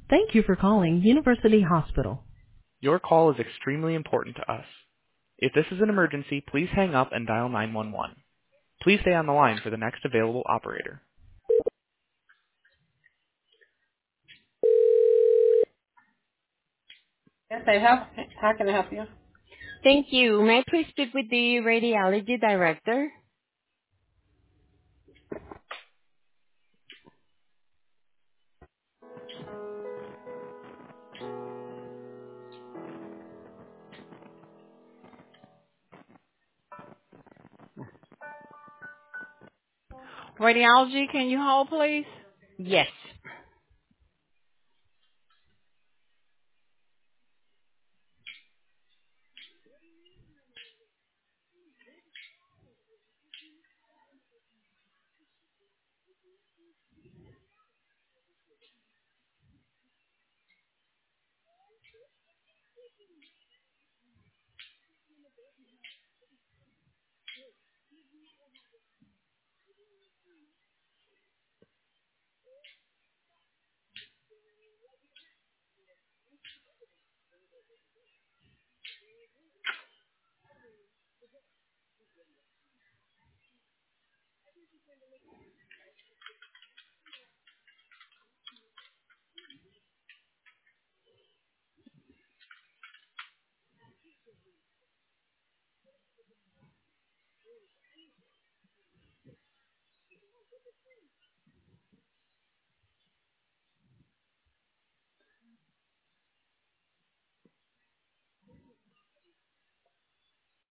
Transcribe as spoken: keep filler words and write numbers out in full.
Thank you for calling University Hospital. Your call is extremely important to us. If this is an emergency, please hang up and dial nine one one. Please stay on the line for the next available operator. Yes, I have. How can I help you? Thank you. May I please speak with the radiology director? Radiology, can you hold, please? Yes.